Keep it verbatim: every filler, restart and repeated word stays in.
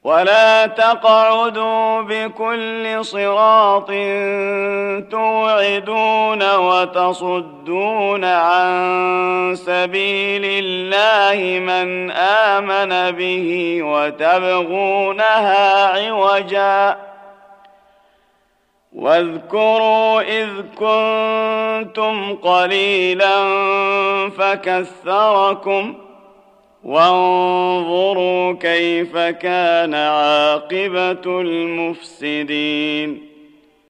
ولا تقعدوا بكل صراط توعدون وتصدون عن سبيل الله من آمن به وتبغونها عوجا واذكروا إذ كنتم قليلا فكثركم وانظروا كيف كان عاقبة المفسدين